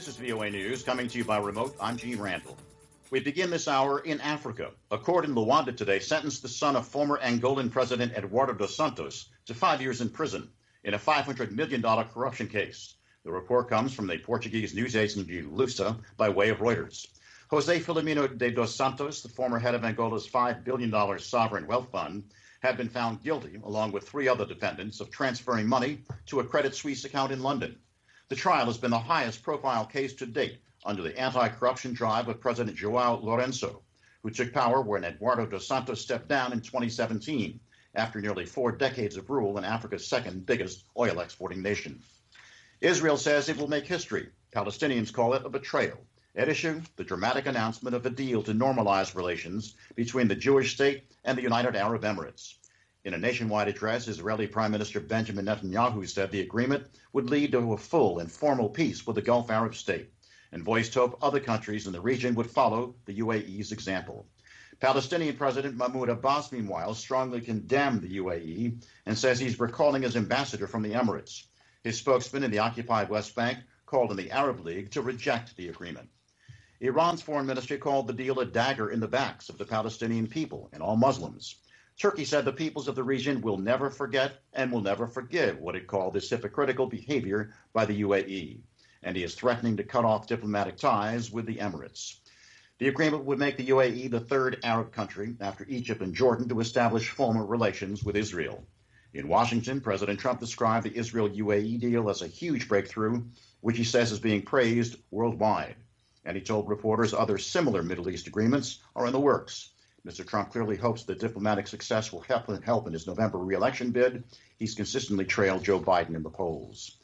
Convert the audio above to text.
This is VOA News, coming to you by remote. I'm Gene Randall. We begin this hour in Africa. A court in Luanda today sentenced the son of former Angolan President Eduardo dos Santos to 5 years in prison in a $500 million corruption case. The report comes from the Portuguese news agency Lusa by way of Reuters. José Filomeno de dos Santos, the former head of Angola's $5 billion sovereign wealth fund, had been found guilty, along with three other defendants, of transferring money to a Credit Suisse account in London. The trial has been the highest profile case to date under the anti-corruption drive of President João Lourenço, who took power when Eduardo dos Santos stepped down in 2017 after nearly 4 decades of rule in Africa's second biggest oil exporting nation. Israel says it will make history. Palestinians call it a betrayal. At issue, the dramatic announcement of a deal to normalize relations between the Jewish state and the United Arab Emirates. In a nationwide address, Israeli Prime Minister Benjamin Netanyahu said the agreement would lead to a full and formal peace with the Gulf Arab state, and voiced hope other countries in the region would follow the UAE's example. Palestinian President Mahmoud Abbas, meanwhile, strongly condemned the UAE and says he's recalling his ambassador from the Emirates. His spokesman in the occupied West Bank called on the Arab League to reject the agreement. Iran's foreign ministry called the deal a dagger in the backs of the Palestinian people and all Muslims. Turkey said the peoples of the region will never forget and will never forgive what it called this hypocritical behavior by the UAE, and he is threatening to cut off diplomatic ties with the Emirates. The agreement would make the UAE the third Arab country after Egypt and Jordan to establish formal relations with Israel. In Washington, President Trump described the Israel-UAE deal as a huge breakthrough, which he says is being praised worldwide. And he told reporters other similar Middle East agreements are in the works. Mr. Trump clearly hopes that diplomatic success will help in his November re-election bid. He's consistently trailed Joe Biden in the polls.